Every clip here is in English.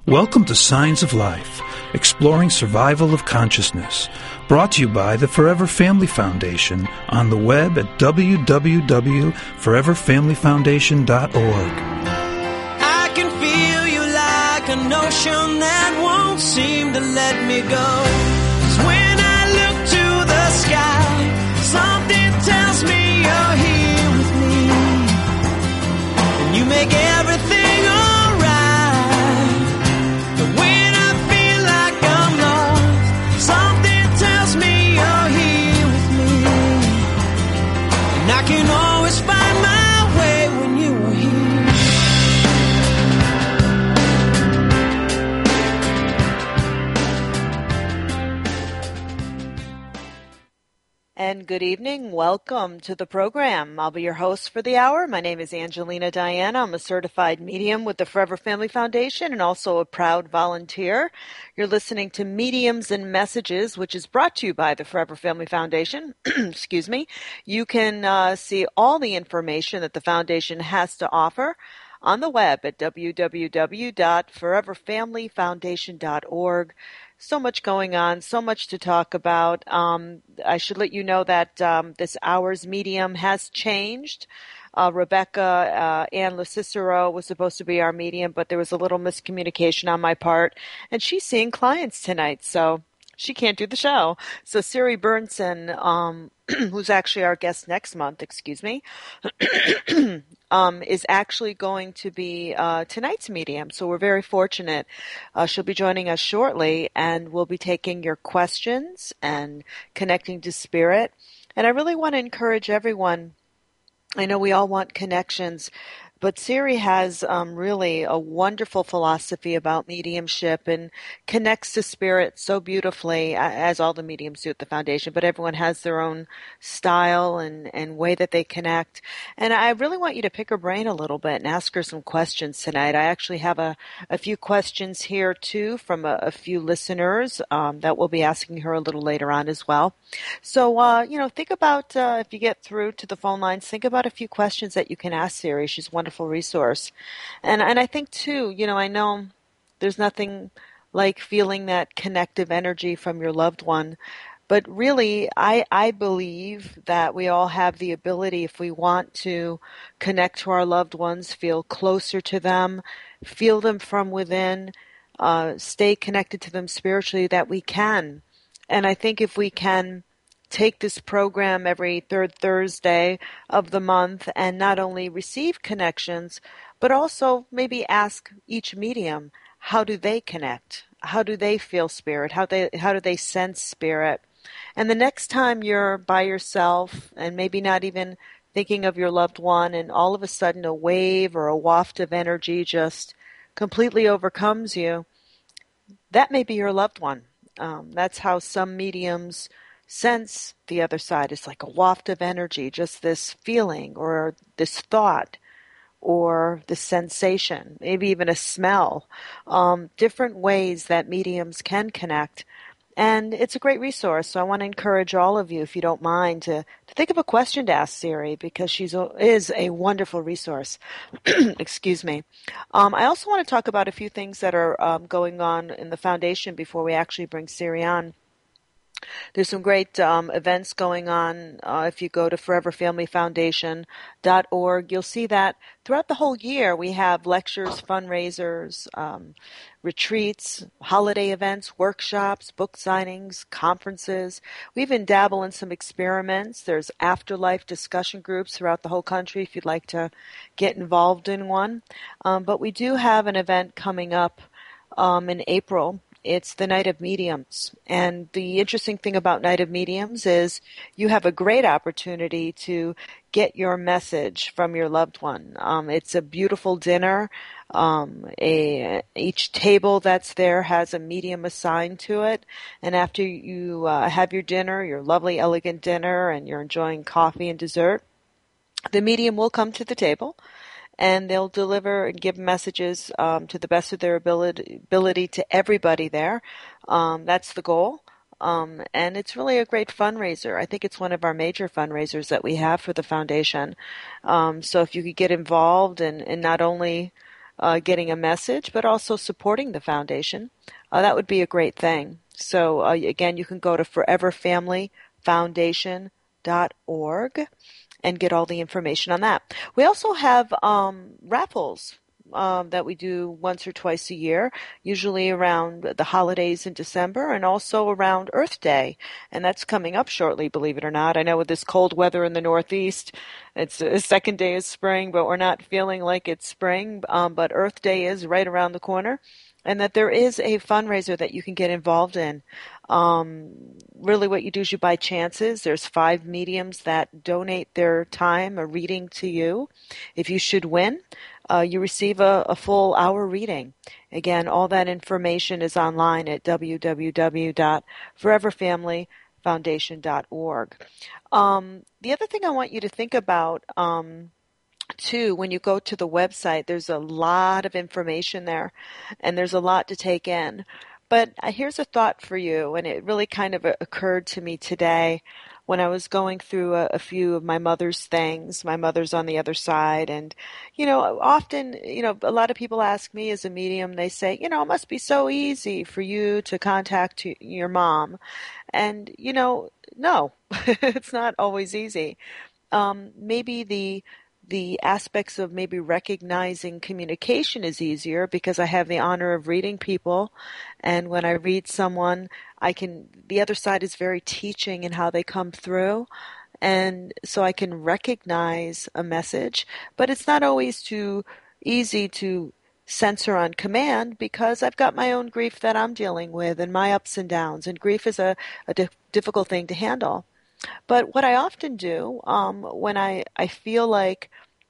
Welcome to Signs of Life, exploring survival of consciousness, brought to you by the Forever Family Foundation on the web at www.foreverfamilyfoundation.org. I can feel you like an ocean that won't seem to let me go. 'Cause when I look to the sky, something tells me you're here with me, and you make everything alright. But when I feel like I'm lost, something tells me you're here with me, and I can always find my way when you are here. And good evening. Welcome to the program. I'll be your host for the hour. My name is Angelina Diana. I'm a certified medium with the Forever Family Foundation and also a proud volunteer. You're listening to Mediums and Messages, which is brought to you by the Forever Family Foundation. Excuse me. You can see all the information that the foundation has to offer on the web at www.foreverfamilyfoundation.org. So much going on, so much to talk about. I should let you know that this hour's medium has changed. Rebecca Ann LaCicero was supposed to be our medium, but there was a little miscommunication on my part, and she's seeing clients tonight, so she can't do the show. So Siri Burnson, who's actually our guest next month, excuse me, is actually going to be tonight's medium. So we're very fortunate. She'll be joining us shortly, and we'll be taking your questions and connecting to spirit. And I really want to encourage everyone. I know we all want connections, but Siri has really a wonderful philosophy about mediumship and connects to spirit so beautifully, as all the mediums do at the foundation, but everyone has their own style and way that they connect. And I really want you to pick her brain a little bit and ask her some questions tonight. I actually have a few questions here, too, from a few listeners that we'll be asking her a little later on as well. So, think about, if you get through to the phone lines, think about a few questions that you can ask Siri. She's a wonderful resource. And I think, too, I know there's nothing like feeling that connective energy from your loved one. But really, I believe that we all have the ability, if we want to connect to our loved ones, feel closer to them, feel them from within, stay connected to them spiritually, that we can. And I think if we can take this program every third Thursday of the month and not only receive connections, but also maybe ask each medium, how do they connect? How do they feel spirit? How do they sense spirit? And the next time you're by yourself and maybe not even thinking of your loved one, and all of a sudden a wave or a waft of energy just completely overcomes you, that may be your loved one. That's how some mediums sense the other side. It's like a waft of energy, just this feeling or this thought or this sensation, maybe even a smell. Different ways that mediums can connect. And it's a great resource, so I want to encourage all of you, if you don't mind, to think of a question to ask Siri, because she is a wonderful resource. Excuse me. I also want to talk about a few things that are going on in the foundation before we actually bring Siri on. There's some great events going on. If you go to foreverfamilyfoundation.org, you'll see that throughout the whole year we have lectures, fundraisers, retreats, holiday events, workshops, book signings, conferences. We even dabble in some experiments. There's afterlife discussion groups throughout the whole country if you'd like to get involved in one. But we do have an event coming up in April. It's the Night of Mediums. And the interesting thing about Night of Mediums is you have a great opportunity to get your message from your loved one. It's a beautiful dinner. Each table that's there has a medium assigned to it. And after you have your dinner, your lovely, elegant dinner, and you're enjoying coffee and dessert, the medium will come to the table, and they'll deliver and give messages to the best of their ability to everybody there. That's the goal. And it's really a great fundraiser. I think it's one of our major fundraisers that we have for the foundation. So if you could get involved and not only getting a message, but also supporting the foundation, that would be a great thing. So again, you can go to foreverfamilyfoundation.org and get all the information on that. We also have raffles that we do once or twice a year, usually around the holidays in December and also around Earth Day. And that's coming up shortly, believe it or not. I know with this cold weather in the Northeast, it's the second day of spring, but we're not feeling like it's spring. But Earth Day is right around the corner. And that there is a fundraiser that you can get involved in. Really what you do is you buy chances. There's 5 mediums that donate their time, a reading to you. If you should win, you receive a full hour reading. Again, all that information is online at www.foreverfamilyfoundation.org. The other thing I want you to think about too, when you go to the website, there's a lot of information there, and there's a lot to take in. But here's a thought for you, and it really kind of occurred to me today when I was going through a few of my mother's things. My mother's on the other side, and, often, a lot of people ask me as a medium, they say, it must be so easy for you to contact your mom. And, no, it's not always easy. Maybe the aspects of maybe recognizing communication is easier because I have the honor of reading people. And when I read someone, the other side is very teaching in how they come through. And so I can recognize a message, but it's not always too easy to censor on command because I've got my own grief that I'm dealing with and my ups and downs. And grief is a difficult thing to handle. But what I often do when I feel like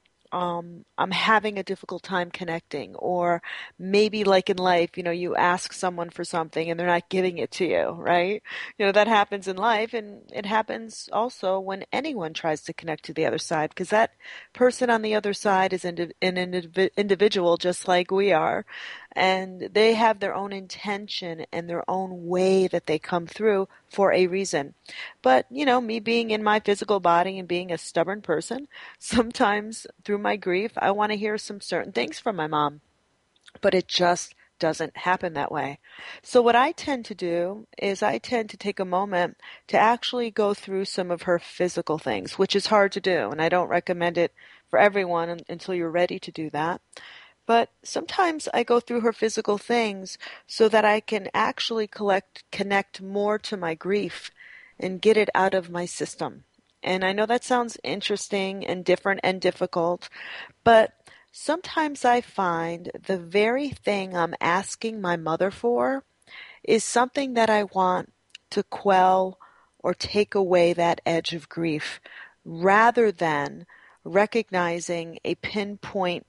I'm having a difficult time connecting, or maybe like in life, you ask someone for something and they're not giving it to you, right? That happens in life, and it happens also when anyone tries to connect to the other side, because that person on the other side is an individual just like we are, and they have their own intention and their own way that they come through for a reason. But, me being in my physical body and being a stubborn person, sometimes through my grief, I want to hear some certain things from my mom. But it just doesn't happen that way. So what I tend to do is I tend to take a moment to actually go through some of her physical things, which is hard to do. And I don't recommend it for everyone until you're ready to do that. But sometimes I go through her physical things so that I can actually connect more to my grief and get it out of my system. And I know that sounds interesting and different and difficult, but sometimes I find the very thing I'm asking my mother for is something that I want to quell or take away that edge of grief, rather than recognizing a pinpoint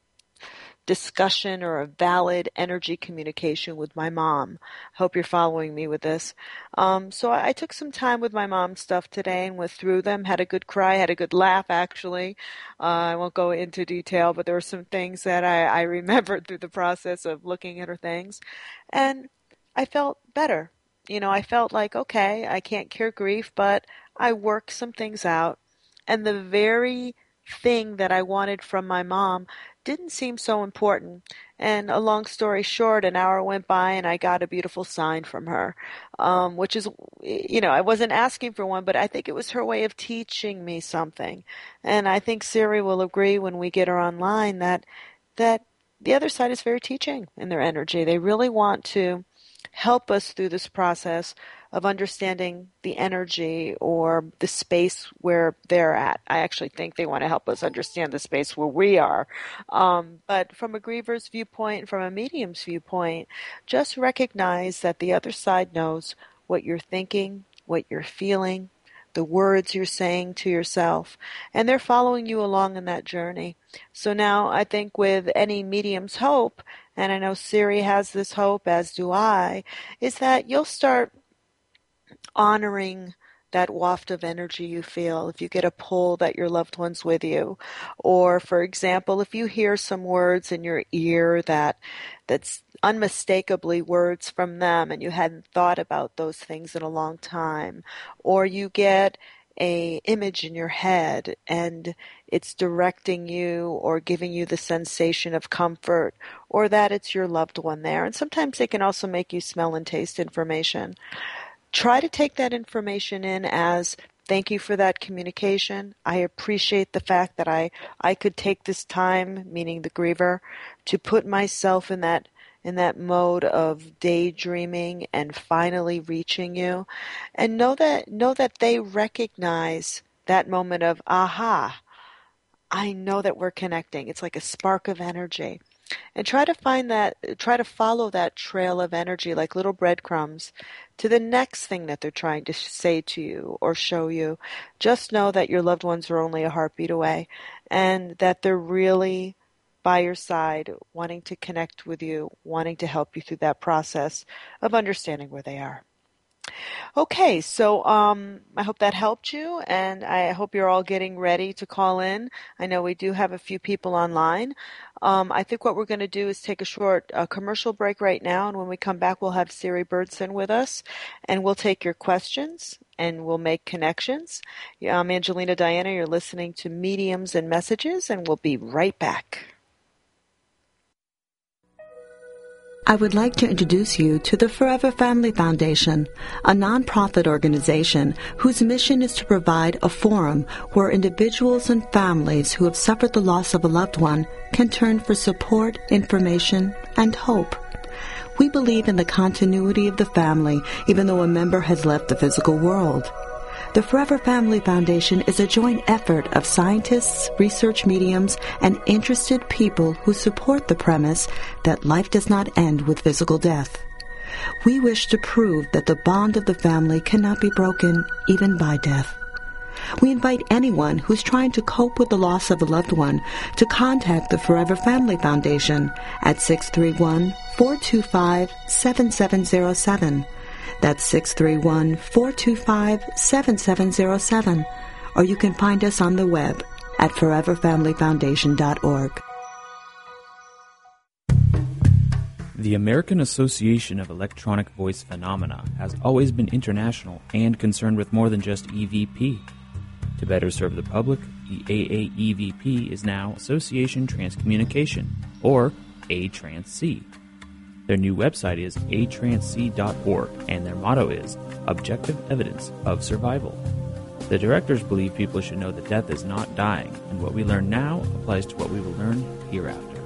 discussion or a valid energy communication with my mom. Hope you're following me with this. So I took some time with my mom's stuff today and went through them, had a good cry, had a good laugh actually. I won't go into detail, but there were some things that I remembered through the process of looking at her things. And I felt better. I felt like, okay, I can't cure grief, but I worked some things out. And the very thing that I wanted from my mom didn't seem so important. And a long story short, an hour went by and I got a beautiful sign from her, which is, I wasn't asking for one, but I think it was her way of teaching me something. And I think Siri will agree when we get her online that the other side is very teaching in their energy. They really want to help us through this process of understanding the energy or the space where they're at. I actually think they want to help us understand the space where we are. But from a griever's viewpoint, from a medium's viewpoint, just recognize that the other side knows what you're thinking, what you're feeling, the words you're saying to yourself, and they're following you along in that journey. So now I think with any medium's hope, and I know Siri has this hope, as do I, is that you'll start honoring that waft of energy you feel if you get a pull that your loved one's with you. Or, for example, if you hear some words in your ear that's unmistakably words from them and you hadn't thought about those things in a long time, or you get a image in your head and it's directing you or giving you the sensation of comfort, or that it's your loved one there. And sometimes they can also make you smell and taste information. Try to take that information in as, thank you for that communication. I appreciate the fact that I could take this time, meaning the griever, to put myself in that mode of daydreaming and finally reaching you. And know that they recognize that moment of, aha, I know that we're connecting. It's like a spark of energy. And try to follow that trail of energy like little breadcrumbs to the next thing that they're trying to say to you or show you. Just know that your loved ones are only a heartbeat away, and that they're really by your side, wanting to connect with you, wanting to help you through that process of understanding where they are. Okay, so I hope that helped you, and I hope you're all getting ready to call in. I know we do have a few people online. I think what we're going to do is take a short commercial break right now, and when we come back, we'll have Siri Birdson with us, and we'll take your questions, and we'll make connections. I'm Angelina Diana. You're listening to Mediums and Messages, and we'll be right back. I would like to introduce you to the Forever Family Foundation, a nonprofit organization whose mission is to provide a forum where individuals and families who have suffered the loss of a loved one can turn for support, information, and hope. We believe in the continuity of the family, even though a member has left the physical world. The Forever Family Foundation is a joint effort of scientists, research mediums, and interested people who support the premise that life does not end with physical death. We wish to prove that the bond of the family cannot be broken even by death. We invite anyone who's trying to cope with the loss of a loved one to contact the Forever Family Foundation at 631-425-7707. That's 631-425-7707. Or you can find us on the web at foreverfamilyfoundation.org. The American Association of Electronic Voice Phenomena has always been international and concerned with more than just EVP. To better serve the public, the AAEVP is now Association Transcommunication, or ATRANSC. Their new website is atransc.org, and their motto is Objective Evidence of Survival. The directors believe people should know that death is not dying, and what we learn now applies to what we will learn hereafter.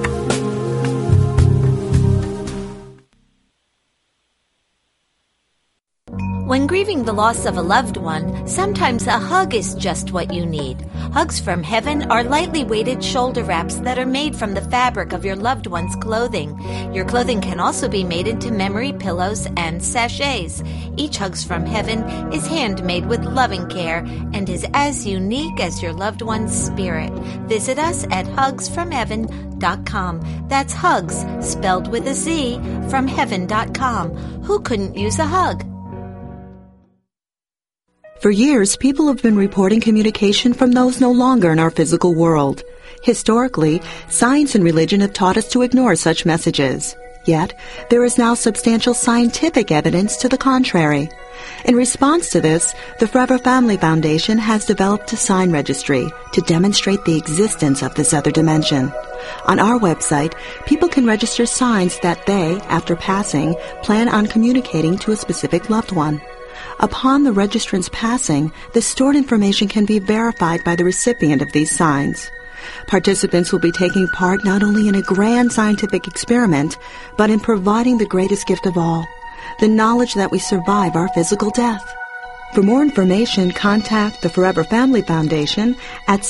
When grieving the loss of a loved one, sometimes a hug is just what you need. Hugs from Heaven are lightly weighted shoulder wraps that are made from the fabric of your loved one's clothing. Your clothing can also be made into memory pillows and sachets. Each Hugs from Heaven is handmade with loving care and is as unique as your loved one's spirit. Visit us at hugsfromheaven.com. That's hugs, spelled with a Z, from heaven.com. Who couldn't use a hug? For years, people have been reporting communication from those no longer in our physical world. Historically, science and religion have taught us to ignore such messages. Yet, there is now substantial scientific evidence to the contrary. In response to this, the Forever Family Foundation has developed a sign registry to demonstrate the existence of this other dimension. On our website, people can register signs that they, after passing, plan on communicating to a specific loved one. Upon the registrant's passing, the stored information can be verified by the recipient of these signs. Participants will be taking part not only in a grand scientific experiment, but in providing the greatest gift of all, the knowledge that we survive our physical death. For more information, contact the Forever Family Foundation at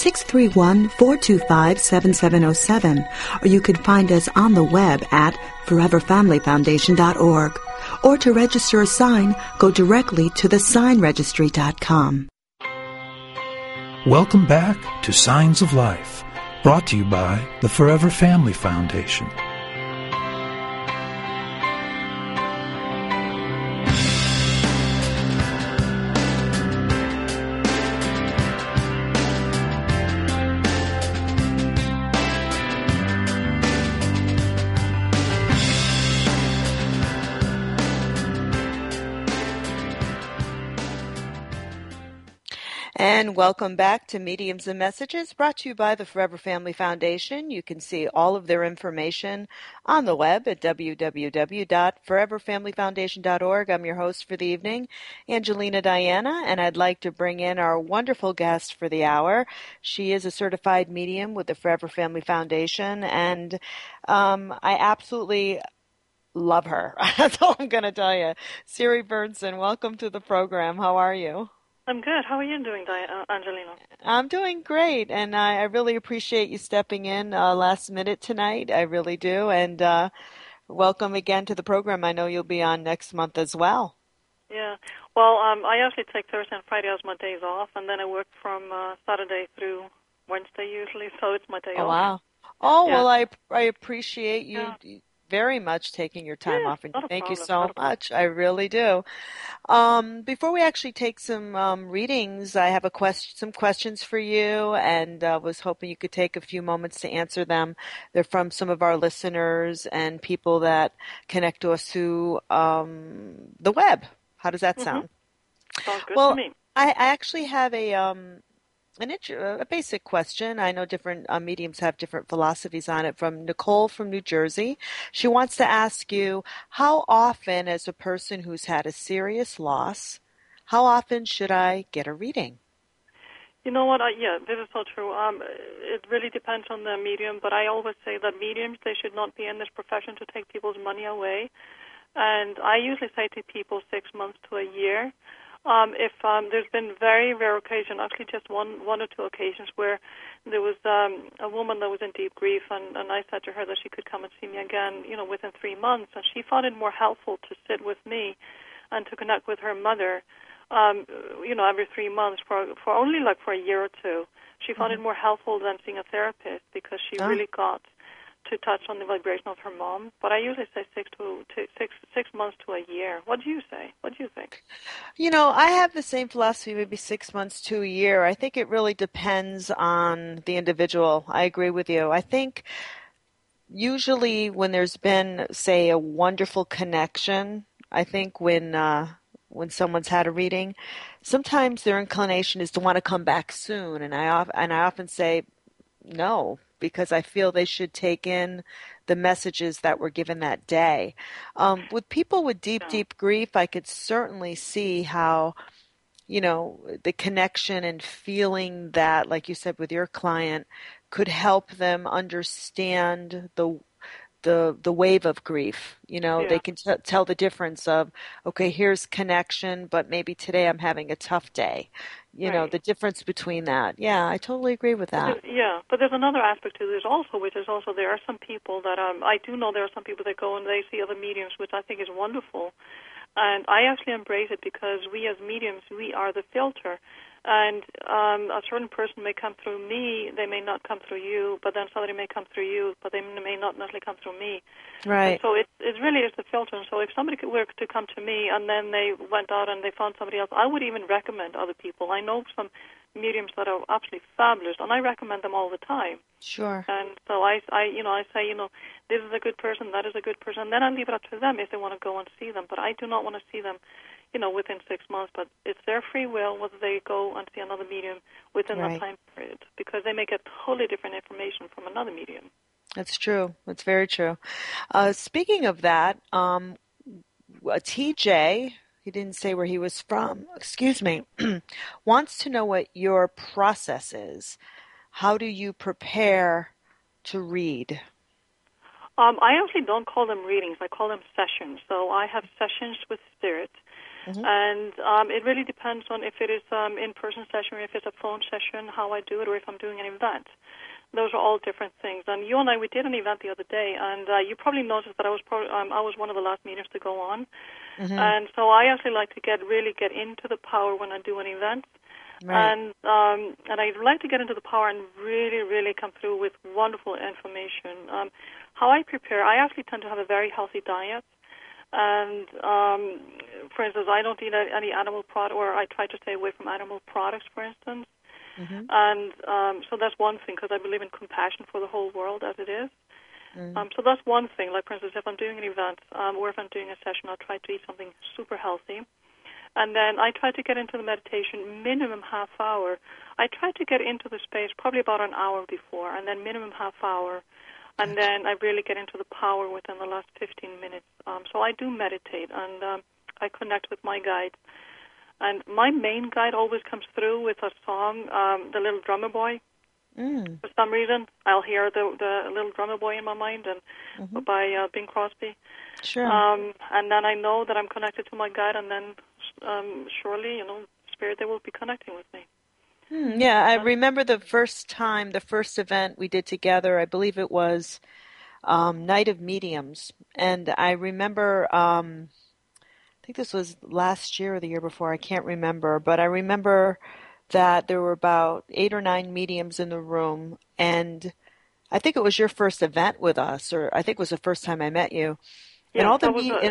631-425-7707, or you can find us on the web at foreverfamilyfoundation.org. Or to register a sign, go directly to thesignregistry.com. Welcome back to Signs of Life, brought to you by the Forever Family Foundation. And welcome back to Mediums and Messages, brought to you by the Forever Family Foundation. You can see all of their information on the web at www.foreverfamilyfoundation.org. I'm your host for the evening, Angelina Diana, and I'd like to bring in our wonderful guest for the hour. She is a certified medium with the Forever Family Foundation, and I absolutely love her. That's all I'm going to tell you. Siri Bernson, welcome to the program. How are you? I'm good. How are you doing, Angelina? I'm doing great, and I really appreciate you stepping in last minute tonight. I really do, and welcome again to the program. I know you'll be on next month as well. Yeah. Well, I actually take Thursday and Friday as my days off, and then I work from Saturday through Wednesday usually, so it's my day off. Oh, wow. Oh, Yeah. well, I appreciate you very much taking your time off, and thank you so much. I really do. Before we actually take some readings, I have some questions for you, and was hoping you could take a few moments to answer them. They're from some of our listeners and people that connect to us through the web. How does that sound? Sounds good Well, to me. I actually have a basic question. I know different mediums have different philosophies on it. From Nicole from New Jersey. She wants to ask you, how often, as a person who's had a serious loss, how often should I get a reading? You know what? This is so true. It really depends on the medium, but I always say that mediums, they should not be in this profession to take people's money away. And I usually say to people 6 months to a year. If there's been very rare occasions, actually just one or two occasions, where there was a woman that was in deep grief, and I said to her that she could come and see me again, within 3 months, and she found it more helpful to sit with me and to connect with her mother, every 3 months for only like for a year or two. She found it more helpful than seeing a therapist because she really got to touch on the vibration of her mom. But I usually say 6 months to a year. What do you say? What do you think? I have the same philosophy, maybe 6 months to a year. I think it really depends on the individual. I agree with you. I think usually when there's been, say, a wonderful connection, I think when someone's had a reading, sometimes their inclination is to want to come back soon. And I often say no, because I feel they should take in the messages that were given that day. With people with deep grief, I could certainly see how, the connection and feeling that, like you said with your client, could help them understand the wave of grief. They can tell the difference of, okay, here's connection, but maybe today I'm having a tough day. The difference between that. Yeah, I totally agree with that. But there's another aspect to this also, which is also there are some people that I do know there are some people that go and they see other mediums, which I think is wonderful. And I actually embrace it because we as mediums, we are the filter. And a certain person may come through me, they may not come through you, but then somebody may come through you, but they may not necessarily come through me. Right. And so it really is the filter. And so if somebody were to come to me and then they went out and they found somebody else, I would even recommend other people. I know some mediums that are absolutely fabulous, and I recommend them all the time. Sure. And so I say, this is a good person, that is a good person, and then I leave it up to them if they want to go and see them. But I do not want to see them within 6 months, but it's their free will whether they go and see another medium within that time period, because they may get totally different information from another medium. That's true. That's very true. Speaking of that, TJ, he didn't say where he was from, wants to know what your process is. How do you prepare to read? I actually don't call them readings. I call them sessions. So I have sessions with Spirit. Mm-hmm. And it really depends on if it is in-person session or if it's a phone session, how I do it, or if I'm doing an event. Those are all different things. And you and I, we did an event the other day, and you probably noticed that I was one of the last mediums to go on. Mm-hmm. And so I actually like to get into the power when I do an event. Right. And I like to get into the power and really, really come through with wonderful information. How I prepare, I actually tend to have a very healthy diet. And, for instance, I don't eat any animal product, or I try to stay away from animal products, for instance. Mm-hmm. And so that's one thing, because I believe in compassion for the whole world as it is. Mm-hmm. So that's one thing. Like, for instance, if I'm doing an event or if I'm doing a session, I'll try to eat something super healthy. And then I try to get into the meditation minimum half hour. I try to get into the space probably about an hour before, and then minimum half hour. And then I really get into the power within the last 15 minutes. So I do meditate, and I connect with my guides. And my main guide always comes through with a song, The Little Drummer Boy. For some reason, I'll hear the Little Drummer Boy in my mind, and by Bing Crosby. Sure. And then I know that I'm connected to my guide, and then surely, Spirit, they will be connecting with me. Yeah, I remember the first event we did together. I believe it was Night of Mediums, and I remember. I think this was last year or the year before. I can't remember, but I remember that there were about 8 or 9 mediums in the room, and I think it was your first event with us, or I think it was the first time I met you. Yeah, and all the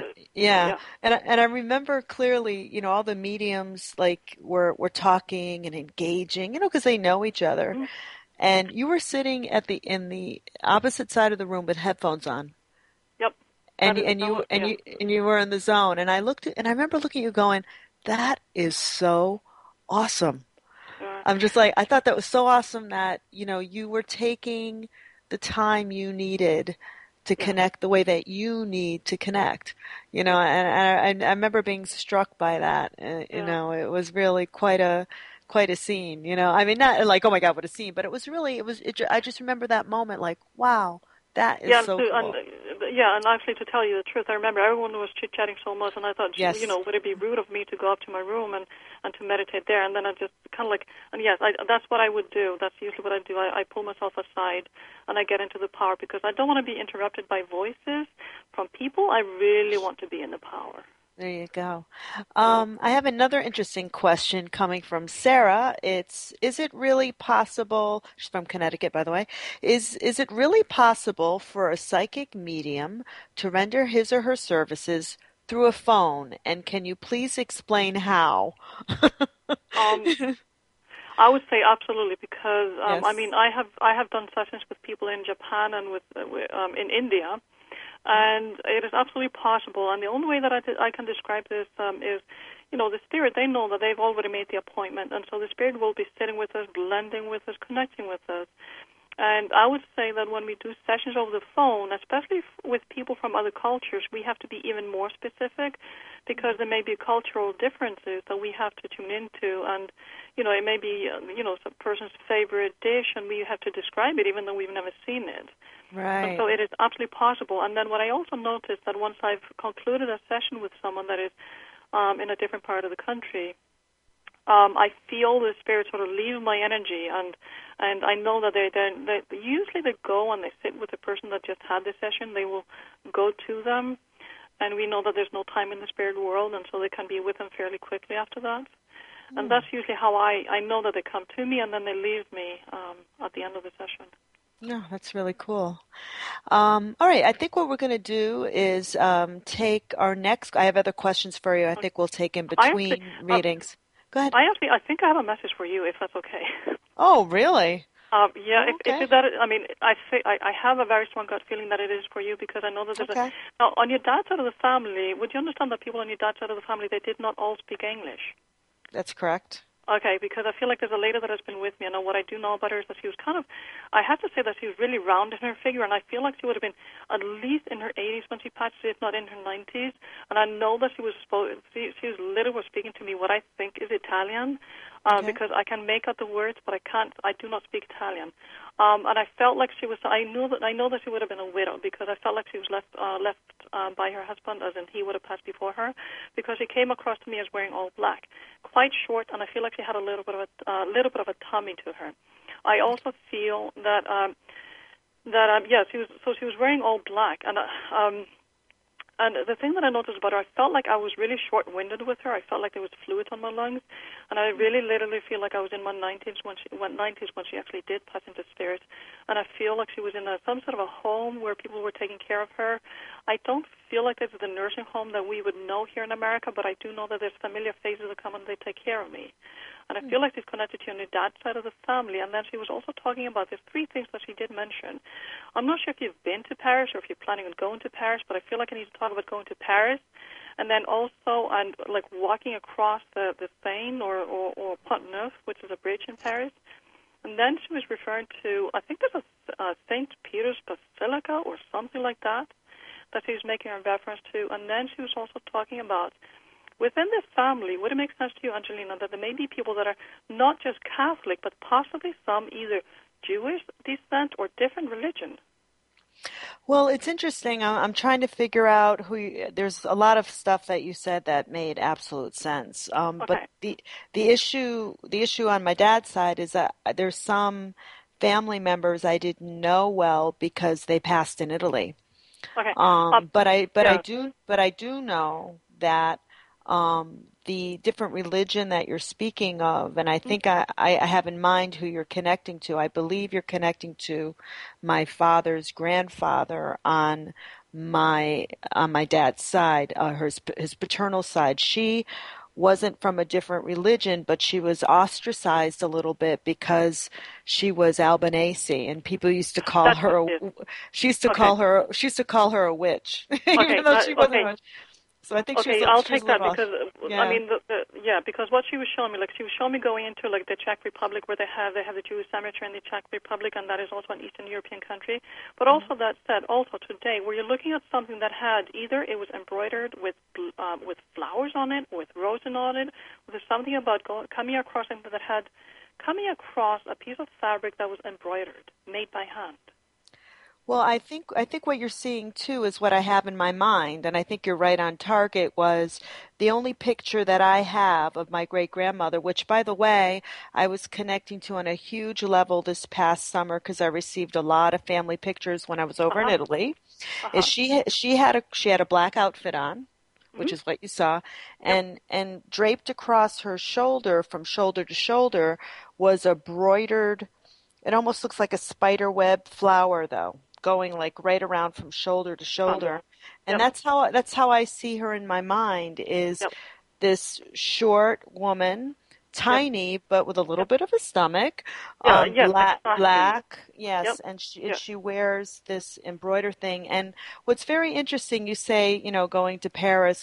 and I remember clearly, all the mediums were talking and engaging, because they know each other. Mm-hmm. And you were sitting in the opposite side of the room with headphones on. Yep. And you were in the zone. And I remember looking at you going, "That is so awesome." I'm just I thought that was so awesome that, you were taking the time you needed to connect the way that you need to connect, and I remember being struck by that. It was really quite a scene, I mean, not like, oh my God, what a scene, but it was really, I just remember that moment, wow, that is so cool. And actually, to tell you the truth, I remember everyone was chit-chatting so much, and I thought, would it be rude of me to go up to my room and to meditate there? And then I just kind of that's what I would do. That's usually what I do. I pull myself aside, and I get into the power, because I don't want to be interrupted by voices from people. I really want to be in the power. There you go. I have another interesting question coming from Sarah. Is it really possible, she's from Connecticut, by the way, is it really possible for a psychic medium to render his or her services through a phone? And can you please explain how? I would say absolutely, because, yes. I mean, I have done sessions with people in Japan and in India. And it is absolutely possible. And the only way that I can describe this is, the Spirit, they know that they've already made the appointment. And so the Spirit will be sitting with us, blending with us, connecting with us. And I would say that when we do sessions over the phone, especially with people from other cultures, we have to be even more specific, because there may be cultural differences that we have to tune into. And, it may be, some person's favorite dish, and we have to describe it even though we've never seen it. Right. And so it is absolutely possible. And then what I also noticed, that once I've concluded a session with someone that is in a different part of the country, I feel the Spirit sort of leave my energy, and I know that they usually they go and they sit with the person that just had the session. They will go to them, and we know that there's no time in the spirit world, and so they can be with them fairly quickly after that. And that's usually how I know that they come to me, and then they leave me at the end of the session. No, that's really cool. All right, I think what we're going to do is take our next. I have other questions for you. I think we'll take in between readings. Go ahead. I think I have a message for you, if that's okay. Oh, really? Yeah. Okay. If that, I mean, I have a very strong gut feeling that it is for you, because I know that there's now on your dad's side of the family. Would you understand that people on your dad's side of the family, they did not all speak English? That's correct. Okay, because I feel like there's a lady that has been with me, and what I do know about her is that she was I have to say that she was really round in her figure, and I feel like she would have been at least in her 80s when she passed, if not in her 90s. And I know that she was literally speaking to me what I think is Italian, because I can make out the words, but I do not speak Italian. And I felt like she was, I know that she would have been a widow, because I felt like she was left by her husband, as in he would have passed before her, because she came across to me as wearing all black, quite short, and I feel like she had a little bit of a tummy to her. I also feel that she was wearing all black, and the thing that I noticed about her, I felt like I was really short-winded with her. I felt like there was fluid on my lungs, and I really literally feel like I was in my 90s when she actually did pass into spirit. And I feel like she was in some sort of a home where people were taking care of her. I don't feel like this is the nursing home that we would know here in America, but I do know that there's familiar faces that come and they take care of me. And I feel like she's connected to you on your dad's side of the family. And then she was also talking about, there's 3 things that she did mention. I'm not sure if you've been to Paris or if you're planning on going to Paris, but I feel like I need to talk about going to Paris. and then also like walking across the Seine or Pont Neuf, which is a bridge in Paris. And then she was referring to, I think there's a St. Peter's Basilica or something like that she was making a reference to. And then she was also talking about, within this family, would it make sense to you, Angelina, that there may be people that are not just Catholic, but possibly some either Jewish descent or different religion? Well, it's interesting. I'm trying to figure out there's a lot of stuff that you said that made absolute sense. Okay. But the issue on my dad's side is that there's some family members I didn't know well because they passed in Italy. Okay. But yeah. I do know that the different religion that you're speaking of, and I think I have in mind who you're connecting to. I believe you're connecting to my father's grandfather on my dad's side, his paternal side. She wasn't from a different religion, but she was ostracized a little bit because she was Albanese, and people used to call her. She used to call her a witch, even though she wasn't. Okay. So I think I'll take that because yeah. I mean because what she was showing me, like she was showing me going into like the Czech Republic where they have the Jewish cemetery in the Czech Republic, and that is also an Eastern European country. But also that said, also today where you're looking at something that had either it was embroidered with flowers on it, with roses on it, or there's something about coming across a piece of fabric that was embroidered, made by hand. Well, I think what you're seeing too is what I have in my mind, and I think you're right on target, was the only picture that I have of my great-grandmother, which, by the way, I was connecting to on a huge level this past summer because I received a lot of family pictures when I was over in Italy. Is she had a black outfit on, which is what you saw, and draped across her shoulder from shoulder to shoulder was a broidered, it almost looks like a spider web flower though, going like right around from shoulder to shoulder. And that's how I see her in my mind, is this short woman, tiny but with a little bit of a stomach, black, and she wears this embroidered thing. And what's very interesting, you say, going to Paris.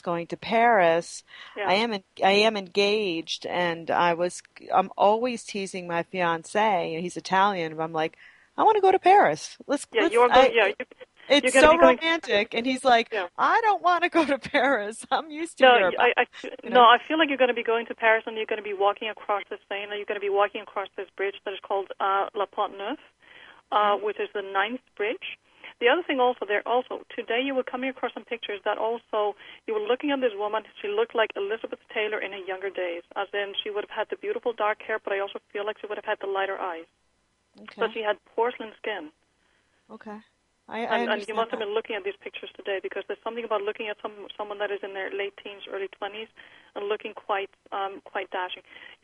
I am engaged, and I'm always teasing my fiance. He's Italian, but I'm like, I want to go to Paris. It's so romantic, and he's like, I don't want to go to Paris. I'm used to Europe. I feel like you're going to be going to Paris, and you're going to be walking across the Seine, and you're going to be walking across this bridge that is called La Pont Neuf, which is the 9th bridge. The other thing today you were coming across some pictures that also, you were looking at this woman. She looked like Elizabeth Taylor in her younger days, as in she would have had the beautiful dark hair, but I also feel like she would have had the lighter eyes. Okay. So she had porcelain skin. Okay. And you must have been looking at these pictures today, because there's something about looking at someone that is in their late teens, early 20s, and looking quite dashing.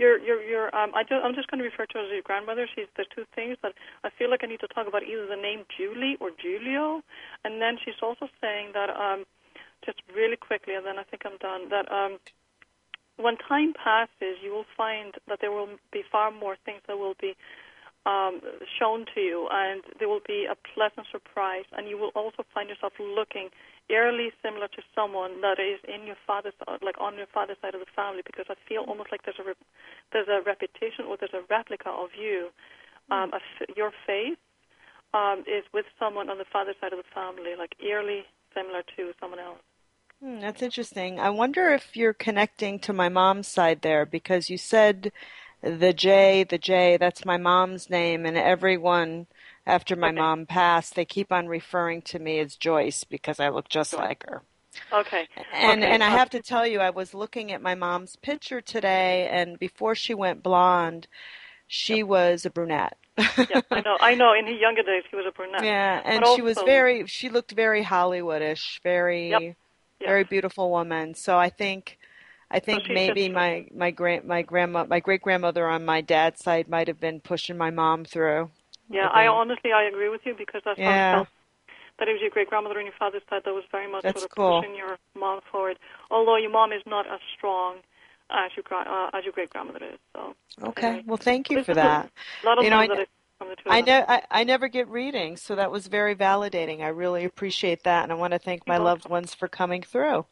I'm just going to refer to her as your grandmother. There's two things that I feel like I need to talk about, either the name Julie or Julio, and then she's also saying that just really quickly, and then I think I'm done. That when time passes, you will find that there will be far more things that will be shown to you, and there will be a pleasant surprise, and you will also find yourself looking eerily similar to someone that is in your father's, like on your father's side of the family, because I feel almost like there's a repetition, or there's a replica of you. Your face is with someone on the father's side of the family, like eerily similar to someone else. That's interesting. I wonder if you're connecting to my mom's side there, because you said the J, that's my mom's name, and everyone after my mom passed, they keep on referring to me as Joyce because I look just like her. Okay. And I have to tell you, I was looking at my mom's picture today, and before she went blonde, she was a brunette. I know. In her younger days, she was a brunette. Yeah, and she looked very Hollywoodish, very beautiful woman. So I think maybe my great grandmother on my dad's side might have been pushing my mom through. Yeah, I agree with you, because that's how I felt. That it was your great grandmother on your father's side that was very much sort of pushing your mom forward. Although your mom is not as strong as your great grandmother is. So okay, well, thank you for that. A lot of that from the two of them. I never get readings, so that was very validating. I really appreciate that, and I want to thank my loved ones for coming through.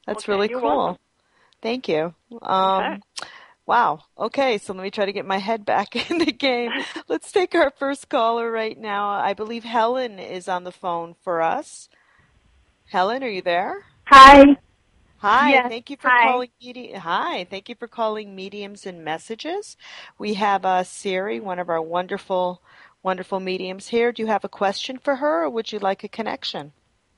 That's Okay, really you're cool. welcome. Thank you. Okay. Wow. Okay, so let me try to get my head back in the game. Let's take our first caller right now. I believe Helen is on the phone for us. Helen, are you there? Hi. Hi, Yes. thank you for Hi. calling Hi, thank you for calling Mediums and Messages. We have Siri, one of our wonderful, wonderful mediums here. Do you have a question for her, or would you like a connection?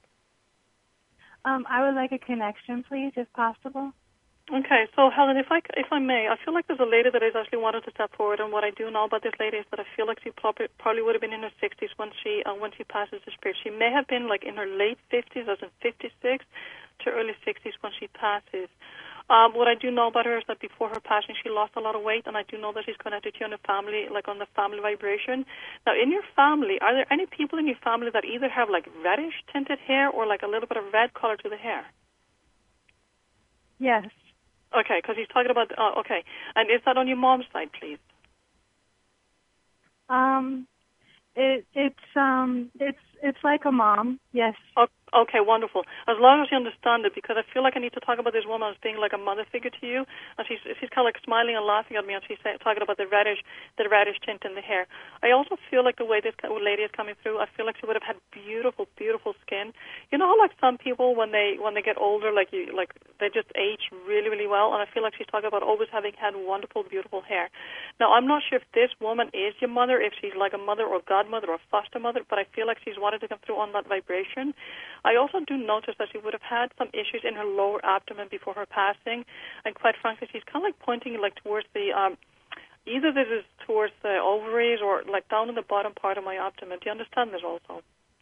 I would like a connection, please, if possible. Okay, so Helen, if I may, I feel like there's a lady that has actually wanted to step forward, and what I do know about this lady is that I feel like she probably would have been in her 60s when she passes the spirit. She may have been like in her late 50s, as in 56, to early 60s when she passes. What I do know about her is that before her passing, she lost a lot of weight, and I do know that she's connected to you on the family, like on the family vibration. Now, in your family, are there any people in your family that either have like reddish tinted hair or like a little bit of red color to the hair? Yes. Okay, because he's talking about, okay. And is that on your mom's side, please? It's like a mom. Yes. Okay, wonderful. As long as you understand it, because I feel like I need to talk about this woman as being like a mother figure to you, and she's kind of like smiling and laughing at me, and she's talking about the reddish tint in the hair. I also feel like the way this lady is coming through, I feel like she would have had beautiful, beautiful skin. You know how like some people when they get older, like they just age really, really well, and I feel like she's talking about always having had wonderful, beautiful hair. Now I'm not sure if this woman is your mother, if she's like a mother or godmother or foster mother, but I feel like she's wanted to come through on that vibration. I also do notice that she would have had some issues in her lower abdomen before her passing, and quite frankly, she's kind of like pointing like towards the either this is towards the ovaries or like down in the bottom part of my abdomen. Do you understand this also?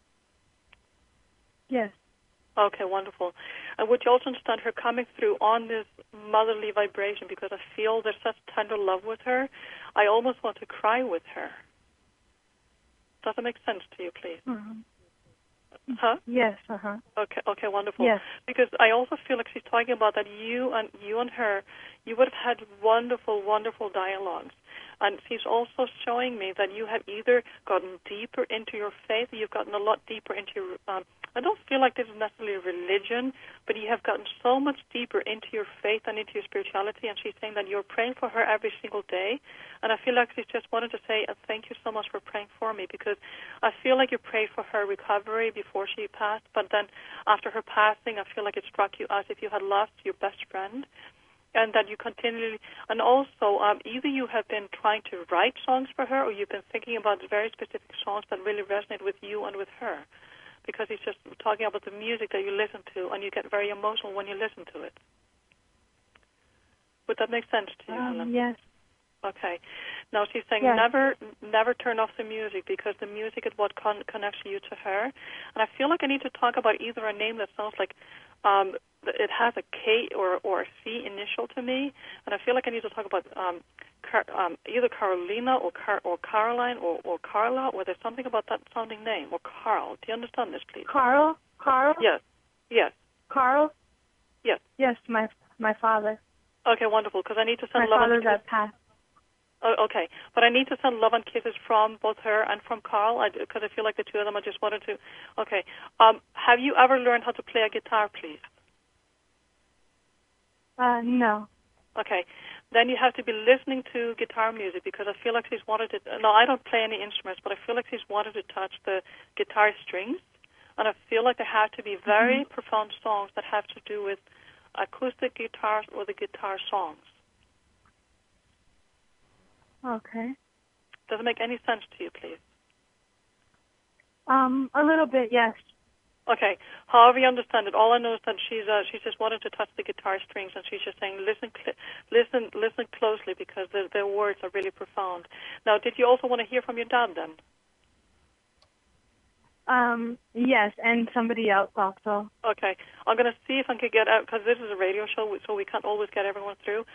Yes. Okay, wonderful. And would you also understand her coming through on this motherly vibration, because I feel there's such tender love with her. I almost want to cry with her. Does that make sense to you, please? Mm-hmm. Huh? Yes. Uh-huh. Okay, wonderful. Yes. Because I also feel like she's talking about that you and her, you would have had wonderful, wonderful dialogues. And she's also showing me that you have either gotten deeper into your faith, or you've gotten a lot deeper into your, I don't feel like this is necessarily religion, but you have gotten so much deeper into your faith and into your spirituality, and she's saying that you're praying for her every single day. And I feel like she's just wanted to say, thank you so much for praying for me, because I feel like you prayed for her recovery before she passed, but then after her passing, I feel like it struck you as if you had lost your best friend. And that you continually, and also either you have been trying to write songs for her, or you've been thinking about very specific songs that really resonate with you and with her, because he's just talking about the music that you listen to, and you get very emotional when you listen to it. Would that make sense to you, Helen? Yes. Okay. Now she's saying yes. never turn off the music, because the music is what connects you to her. And I feel like I need to talk about either a name that sounds like it has a K or a C initial to me, and I feel like I need to talk about either Carolina or Caroline or Carla, or there's something about that sounding name, or Carl. Do you understand this, please? Carl? Yes. Carl? Yes. Yes, my father. Okay, wonderful, because I need to send my love and father's kisses. that passed. Oh, okay, but I need to send love and kisses from both her and from Carl, because I feel like the two of them, I just wanted to. Okay. Have you ever learned how to play a guitar, please? No. Okay. Then you have to be listening to guitar music, because I feel like she's wanted to. No, I don't play any instruments, but I feel like she's wanted to touch the guitar strings, and I feel like there have to be very profound songs that have to do with acoustic guitars or the guitar songs. Okay. Does it make any sense to you, please? A little bit, yes. Okay. However you understand it, all I know is that she's just wanted to touch the guitar strings, and she's just saying, listen closely, because their words are really profound. Now, did you also want to hear from your dad then? Yes, and somebody else also. Okay. I'm going to see if I can get out, because this is a radio show, so we can't always get everyone through.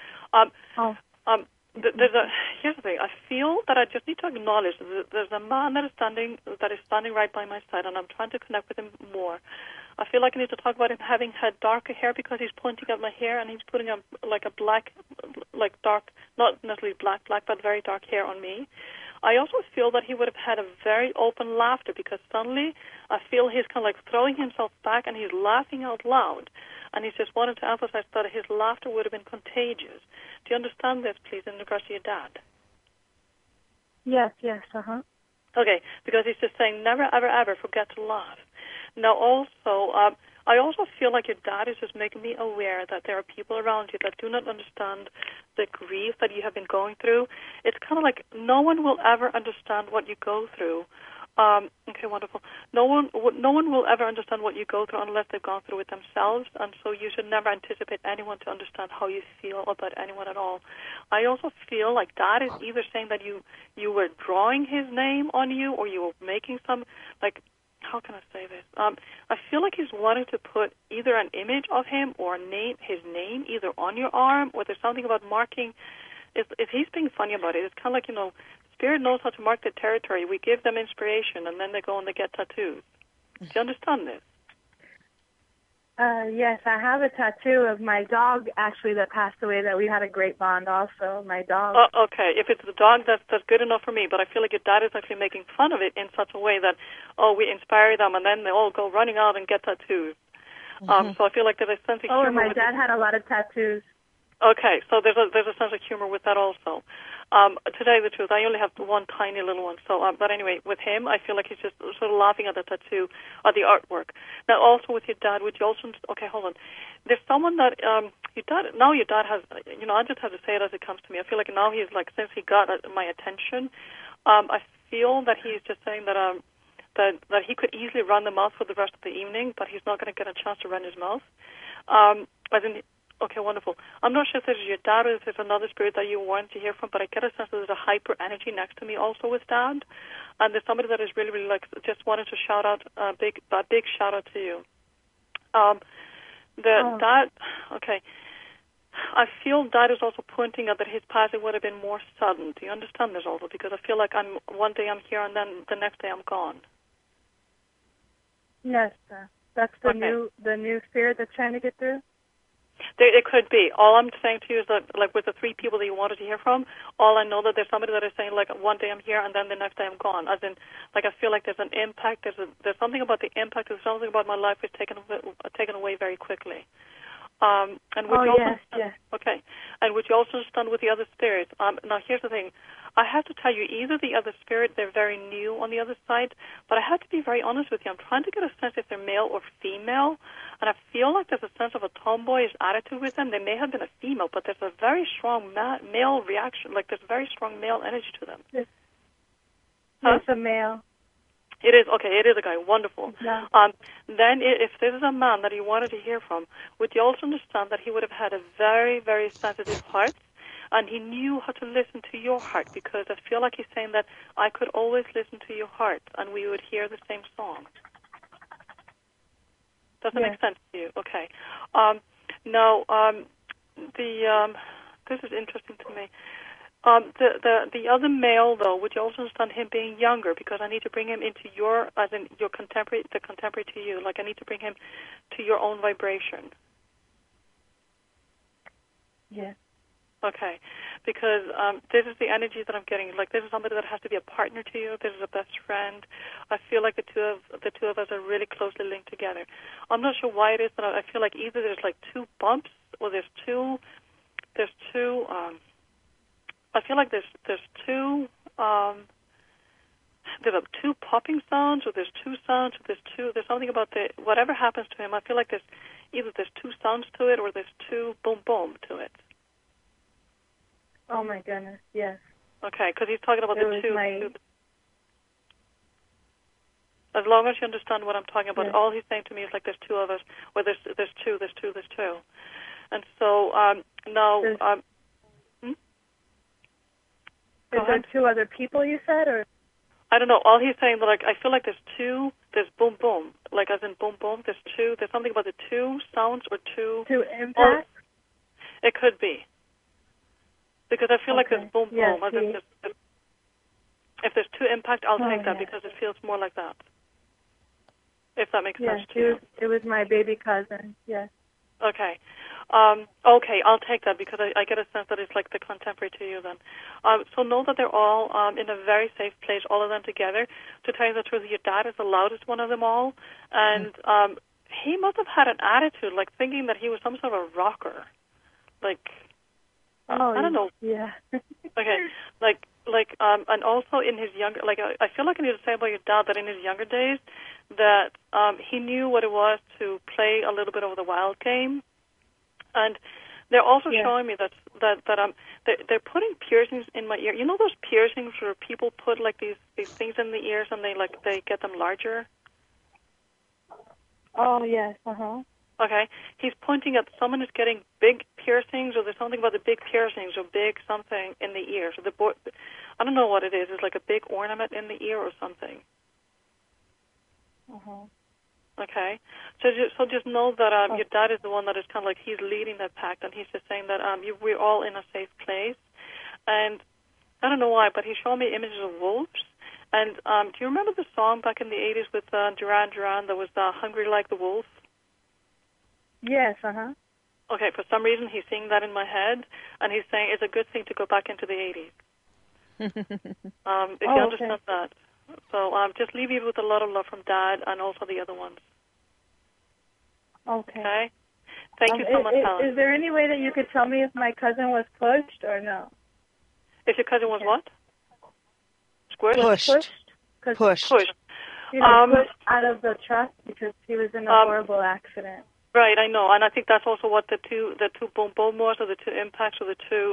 Here's the thing. I feel that I just need to acknowledge that there's a man that is standing right by my side, and I'm trying to connect with him more. I feel like I need to talk about him having had darker hair, because he's pointing at my hair, and he's putting a black, like dark, not necessarily black, but very dark hair on me. I also feel that he would have had a very open laughter, because suddenly I feel he's kind of like throwing himself back and he's laughing out loud. and he just wanted to emphasize that his laughter would have been contagious. Do you understand this, please, in regards to your dad? Yes, Okay, because he's just saying never, ever, ever forget to laugh. Now, also, I also feel like your dad is just making me aware that there are people around you that do not understand the grief that you have been going through. It's kind of like no one will ever understand what you go through. Okay, wonderful. No one will ever understand what you go through unless they've gone through it themselves, and so you should never anticipate anyone to understand how you feel about anyone at all. I also feel like Dad is either saying that you were drawing his name on you, or you were making some, like, how can I say this? I feel like he's wanting to put either an image of him or his name either on your arm, or there's something about marking. If he's being funny about it, it's kind of like, Spirit knows how to mark the territory. We give them inspiration, and then they go and they get tattoos. Do you understand this? Yes, I have a tattoo of my dog, actually, that passed away, that we had a great bond also, my dog. Okay, if it's the dog, that's good enough for me, but I feel like your dad is actually making fun of it in such a way that, we inspire them, and then they all go running out and get tattoos. So I feel like there's a sense of humor. Oh, and my dad had a lot of tattoos. Okay, so there's a sense of humor with that also. To tell you the truth, I only have one tiny little one. So, but anyway, with him, I feel like he's just sort of laughing at the tattoo, or the artwork. Now, also with your dad, would you also? Okay, hold on. There's someone that your dad has. I just have to say it as it comes to me. I feel like now he's like, since he got my attention, I feel that he's just saying that that he could easily run the mouth for the rest of the evening, but he's not going to get a chance to run his mouth. Okay, wonderful. I'm not sure if it's your dad or if it's another spirit that you want to hear from, but I get a sense that there's a hyper energy next to me also with Dad. And there's somebody that is really, really like, just wanted to shout out, a big shout out to you. Dad, okay. I feel Dad is also pointing out that his passing would have been more sudden. Do you understand this also? Because I feel like one day I'm here and then the next day I'm gone. Yes, that's the new spirit that's trying to get through? It could be. All I'm saying to you is that, like, with the three people that you wanted to hear from, all I know that there's somebody that is saying, like, one day I'm here and then the next day I'm gone. As in, like, I feel like there's an impact. There's something about the impact. There's something about my life is taken away very quickly. And would you also yes. Okay. And would you also understand with the other spirits? Now, here's the thing. I have to tell you, either the other spirit, they're very new on the other side, but I have to be very honest with you. I'm trying to get a sense if they're male or female, and I feel like there's a sense of a tomboyish attitude with them. They may have been a female, but there's a very strong male reaction, like there's very strong male energy to them. Yes. Huh? It's a male. It is, okay, it is a guy, wonderful. Yeah. Then if this is a man that you wanted to hear from, would you also understand that he would have had a very, very sensitive heart, and he knew how to listen to your heart, because I feel like he's saying that I could always listen to your heart, and we would hear the same song. Does that make sense to you? Okay. This is interesting to me. The other male, though, would you also understand him being younger? Because I need to bring him into your contemporary, the contemporary to you. Like, I need to bring him to your own vibration. Yes. Okay, because this is the energy that I'm getting. Like, this is somebody that has to be a partner to you. This is a best friend. I feel like the two of us are really closely linked together. I'm not sure why it is, but I feel like either there's like two bumps, or there's two. I feel like there's two popping sounds, or there's two sounds, or there's something about whatever happens to him. I feel like there's two sounds to it, or there's two boom boom to it. Oh my goodness, yes. Okay, because he's talking about the two. As long as you understand what I'm talking about, all he's saying to me is like there's two of us, or there's two, and so now. Is there two other people you said, or? I don't know. All he's saying, like, I feel like there's boom boom, like as in boom boom. There's something about the two sounds or two. Two impacts? It could be. Because I feel like there's boom boom. As in if there's two impact, I'll take that because it feels more like that. If that makes sense to you. It was my baby cousin, yes. Okay. Okay, I'll take that because I get a sense that it's like the contemporary to you then. So know that they're all in a very safe place, all of them together. To tell you the truth, your dad is the loudest one of them all, and he must have had an attitude, like thinking that he was some sort of a rocker. Like, I don't know. Yeah. Okay, and also in his younger, like, I feel like I need to say about your dad that in his younger days, that he knew what it was to play a little bit of the wild game, and they're also showing me that they're putting piercings in my ear. You know those piercings where people put like these things in the ears and they get them larger? Oh yes, Okay, he's pointing at someone is getting big piercings, or there's something about the big piercings or big something in the ear. So I don't know what it is. It's like a big ornament in the ear or something. Okay, so just know that your dad is the one that is kind of like he's leading that pack, and he's just saying that we're all in a safe place. And I don't know why, but he showed me images of wolves. And do you remember the song back in the 80s with Duran Duran that was "Hungry Like the Wolf"? Yes, Okay, for some reason he's seeing that in my head, and he's saying it's a good thing to go back into the 80s. If you understand that. So just leave you with a lot of love from Dad and also the other ones. Okay? Thank you so much, Helen. Is there any way that you could tell me if my cousin was pushed or no? If your cousin was what? Squished? Pushed. You know, pushed out of the truck because he was in a horrible accident. Right, I know, and I think that's also what the two boom boom was, or the two impacts, or the two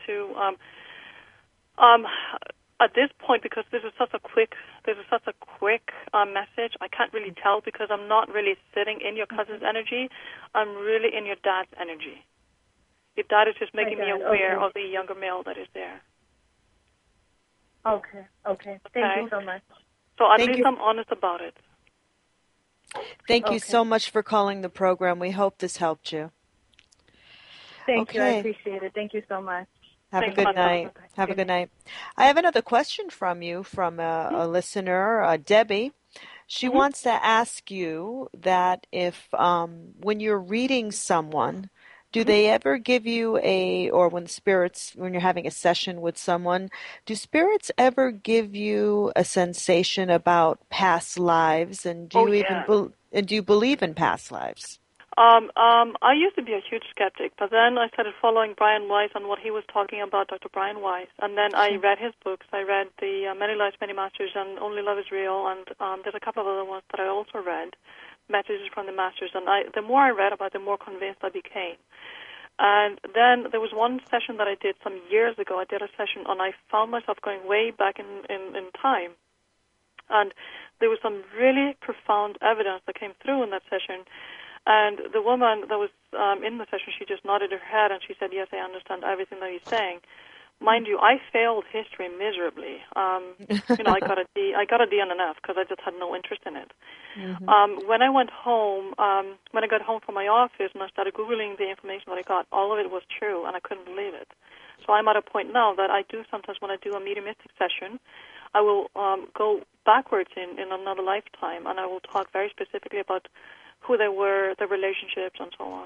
at this point, because this is such a quick message, I can't really tell because I'm not really sitting in your cousin's energy. I'm really in your dad's energy. Your dad is just making me aware of the younger male that is there. Okay. Thank you so much. So at least I'm honest about it. Thank you so much for calling the program. We hope this helped you. Thank you. I appreciate it. Thank you so much. Have a good night. Have a good night. I have another question from you from a listener, Debbie. She wants to ask you that if when you're reading someone, do they ever give you or when you're having a session with someone, do spirits ever give you a sensation about past lives? And do you believe in past lives? I used to be a huge skeptic, but then I started following Brian Weiss and what he was talking about, Dr. Brian Weiss, and then I read his books. I read the Many Lives, Many Masters and Only Love is Real, and there's a couple of other ones that I also read, Messages from the Masters, and the more I read about it, the more convinced I became. And then there was one session that I did some years ago. I did a session, and I found myself going way back in time, and there was some really profound evidence that came through in that session. And the woman that was in the session, she just nodded her head and she said, "Yes, I understand everything that he's saying." Mind you, I failed history miserably. I got a D and an F because I just had no interest in it. When I went home, when I got home from my office and I started Googling the information that I got, all of it was true, and I couldn't believe it. So I'm at a point now that I do sometimes when I do a mediumistic session, I will go backwards in another lifetime, and I will talk very specifically about who they were, their relationships, and so on.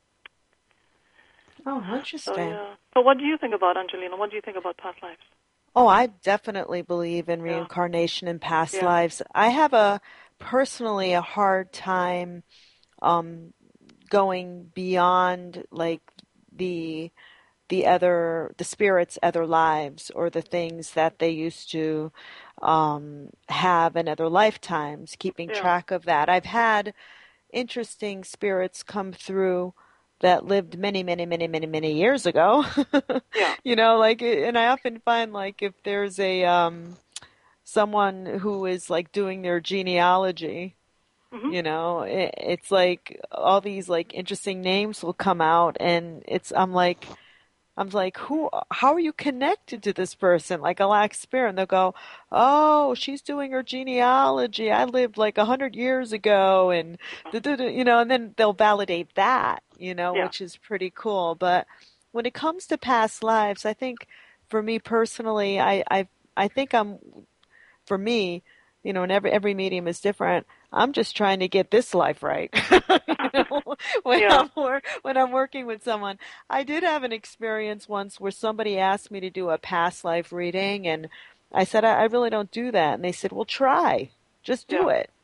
Oh, interesting. So what do you think about, Angelina? What do you think about past lives? Oh, I definitely believe in reincarnation and past lives. I have personally a hard time going beyond like the spirit's other lives or the things that they used to have in other lifetimes, keeping track of that. I've had interesting spirits come through that lived many, many, many, many, many years ago. And I often find like if there's someone who is like doing their genealogy, it's like all these like interesting names will come out, and I'm like, how are you connected to this person? Like I'll ask spirit and they'll go, "Oh, she's doing her genealogy. I lived like 100 years ago," and and then they'll validate that, which is pretty cool. But when it comes to past lives, I think for me personally, I think for me, and every medium is different. I'm just trying to get this life right. When I'm working with someone. I did have an experience once where somebody asked me to do a past life reading, and I said, I really don't do that. And they said, well, try. Just do it.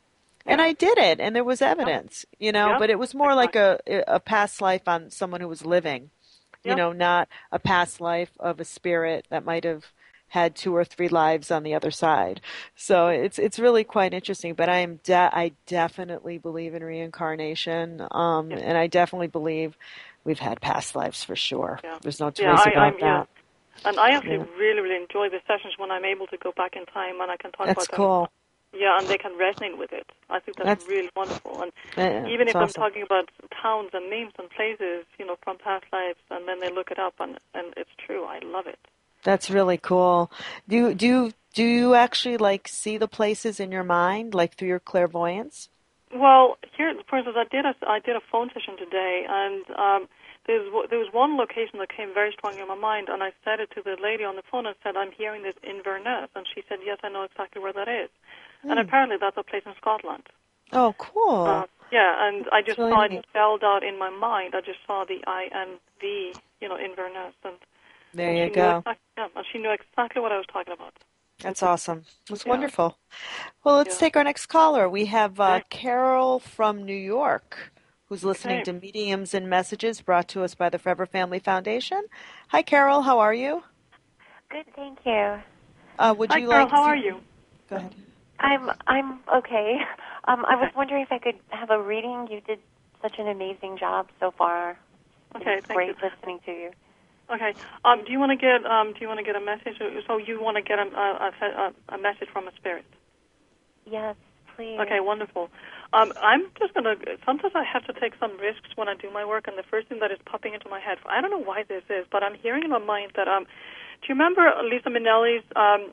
And I did it, and there was evidence, Yeah. but it was more like a past life on someone who was living, Yeah. not a past life of a spirit that might have had 2 or 3 lives on the other side. So it's really quite interesting. But I definitely believe in reincarnation, and I definitely believe we've had past lives for sure. Yeah. There's no two ways about that. And I actually really, really enjoy the sessions when I'm able to go back in time and I can talk That's about them. cool. Yeah, and they can resonate with it. I think that's really wonderful. And even if awesome. I'm talking about towns and names and places, from past lives, and then they look it up, and it's true. I love it. That's really cool. Do you actually see the places in your mind, through your clairvoyance? Well, here, for instance, I did a phone session today, and there was one location that came very strongly in my mind, and I said it to the lady on the phone and said, I'm hearing this Inverness, and she said, yes, I know exactly where that is. And apparently that's a place in Scotland. Oh, cool. Yeah, and I just really saw neat. it spelled out in my mind. I just saw the I-N-V, Inverness. And There you go. And she knew exactly what I was talking about. That's awesome. That's wonderful. Well, let's take our next caller. We have Carol from New York, who's listening to Mediums and Messages brought to us by the Forever Family Foundation. Hi, Carol. How are you? Good, thank you. Hi, Carol. How are you? Go ahead. I'm okay. I was wondering if I could have a reading. You did such an amazing job so far. Okay, it's great listening to you. Okay. Do you want to get a message? So you want to get a message from a spirit? Yes, please. Okay, wonderful. I'm just gonna. Sometimes I have to take some risks when I do my work, and the first thing that is popping into my head, I don't know why this is, but I'm hearing in my mind that do you remember Eliza Minnelli's?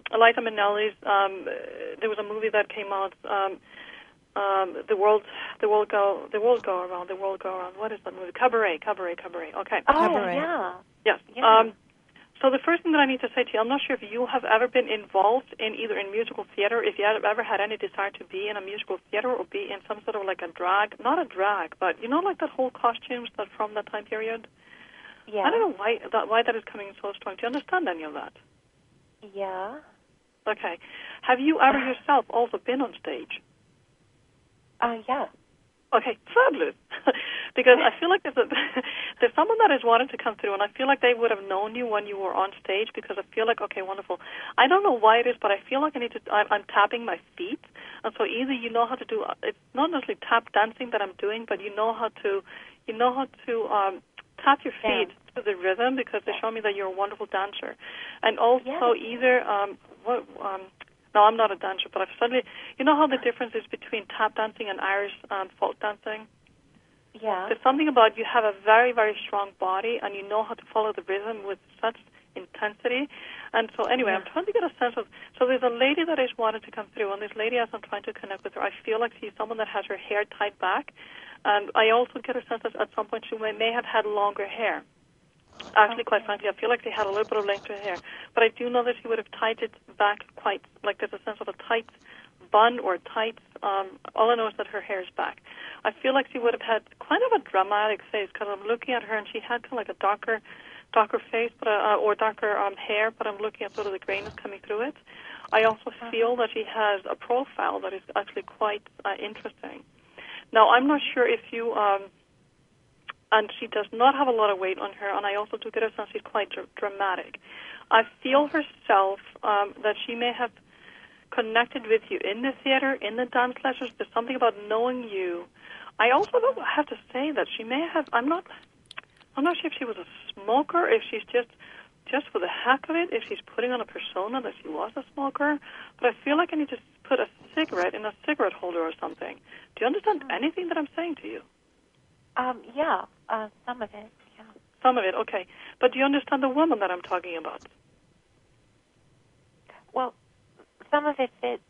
There was a movie that came out. The world go around. What is that movie? Cabaret. Okay. Oh, Cabaret. yeah. Yes. Yeah. So the first thing that I need to say to you, I'm not sure if you have ever been involved in either in musical theater, if you have ever had any desire to be in a musical theater or be in some sort of like a drag, not a drag, but like that whole costumes that from that time period. Yeah. I don't know why that is coming so strong. Do you understand any of that? Yeah. Okay. Have you ever yourself also been on stage? Yeah. Okay, fabulous. Because I feel like there's someone that has wanted to come through, and I feel like they would have known you when you were on stage, because I feel like, okay, wonderful. I don't know why it is, but I feel like I'm tapping my feet, and so either you know how to do, it's not necessarily tap dancing that I'm doing, but you know how to tap your feet to the rhythm, because they show me that you're a wonderful dancer. And also either, no, I'm not a dancer, but I've suddenly, you know how the difference is between tap dancing and Irish folk dancing? Yeah. There's something about you have a very, very strong body, and you know how to follow the rhythm with such intensity. And so anyway, I'm trying to get a sense of, so there's a lady that is wanting to come through, and this lady, as I'm trying to connect with her, I feel like she's someone that has her hair tied back, and I also get a sense that at some point she may have had longer hair. Actually, quite frankly, I feel like she had a little bit of length to her hair, but I do know that she would have tied it back quite, like there's a sense of a tight bun or tight, all I know is that her hair is back. I feel like she would have had kind of a dramatic face, because I'm looking at her and she had kind of like a darker face, but or darker hair, but I'm looking at sort of the grayness coming through it. I also feel that she has a profile that is actually quite interesting. Now, I'm not sure if you, and she does not have a lot of weight on her, and I also do get a sense she's quite dramatic. I feel herself that she may have connected with you in the theater, in the dance lessons. There's something about knowing you. I also have to say that she may have, I'm not sure if she was a smoker, if she's just for the heck of it, if she's putting on a persona that she was a smoker, but I feel like I need to put a cigarette in a cigarette holder or something. Do you understand anything that I'm saying to you? Yeah, some of it, yeah. Some of it, okay. But do you understand the woman that I'm talking about? Well, some of it fits.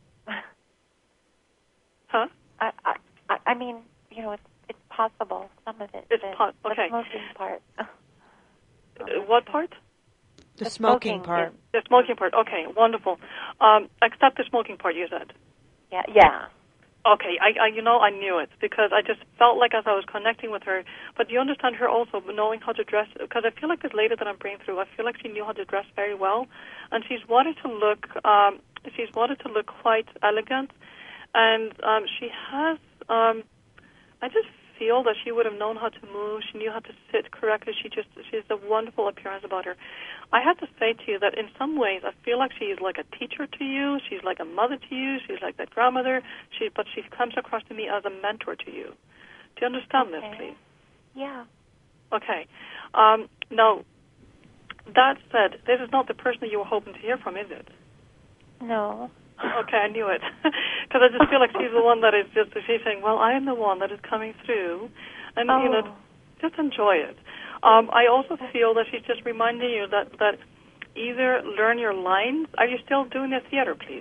Huh? I mean, it's possible. Some of it it's fits. Okay. The smoking part. What part? The smoking part. The smoking part. Okay, wonderful. Except the smoking part, you said. Yeah. Okay, I knew it, because I just felt like as I was connecting with her. But do you understand her also knowing how to dress? Because I feel like this lady that I'm bringing through, I feel like she knew how to dress very well, and she's wanted to look quite elegant. And she has, I just feel that she would have known how to move. She knew how to sit correctly. She has a wonderful appearance about her. I have to say to you that in some ways I feel like she is like a teacher to you. She's like a mother to you. She's like that grandmother. But she comes across to me as a mentor to you. Do you understand this, please? Yeah. Okay. Now, that said, this is not the person that you were hoping to hear from, is it? No. Okay, I knew it. Because I just feel like she's the one that is she's saying, well, I am the one that is coming through. And, just enjoy it. I also feel that she's just reminding you that either learn your lines. Are you still doing the theater, please?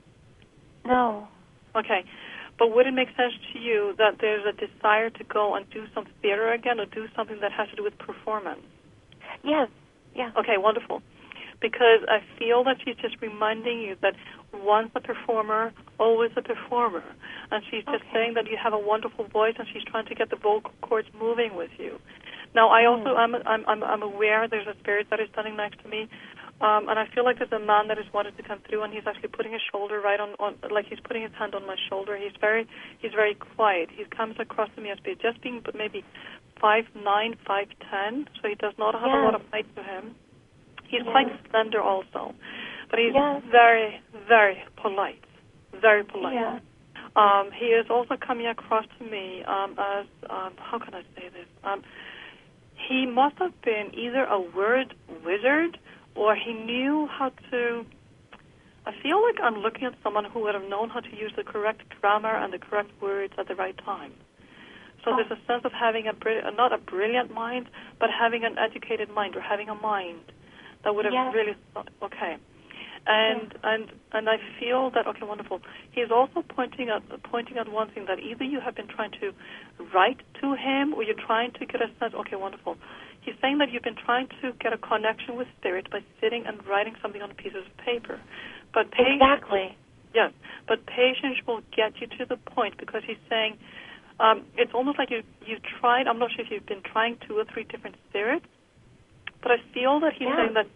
No. Okay. But would it make sense to you that there's a desire to go and do some theater again or do something that has to do with performance? Yes. Yeah. Okay, wonderful. Because I feel that she's just reminding you that once a performer, always a performer. And she's just saying that you have a wonderful voice and she's trying to get the vocal cords moving with you. Now, I also, I'm aware there's a spirit that is standing next to me. And I feel like there's a man that has wanted to come through, and he's actually putting his shoulder right on like he's putting his hand on my shoulder. He's very quiet. He comes across to me as just being maybe 5'9", 5'10", so he does not have a lot of height to him. He's quite slender also, but he's very, very polite. Very polite. Yeah. He is also coming across to me as, how can I say this? He must have been either a word wizard or he knew how to... I feel like I'm looking at someone who would have known how to use the correct grammar and the correct words at the right time. So there's a sense of having not a brilliant mind, but having an educated mind or having a mind that would have really thought, okay. And I feel that, okay, wonderful. He's also pointing out one thing, that either you have been trying to write to him or you're trying to get a sense, okay, wonderful. He's saying that you've been trying to get a connection with spirit by sitting and writing something on pieces of paper. But exactly. Yes, but patience will get you to the point, because he's saying it's almost like you've tried. I'm not sure if you've been trying 2 or 3 different spirits, but I feel that he's saying that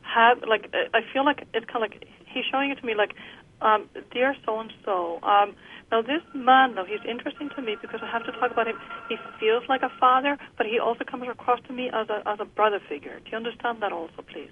I feel like it's kind of like he's showing it to me like, dear so-and-so. Now this man, though, he's interesting to me because I have to talk about him. He feels like a father, but he also comes across to me as a brother figure. Do you understand that also, please?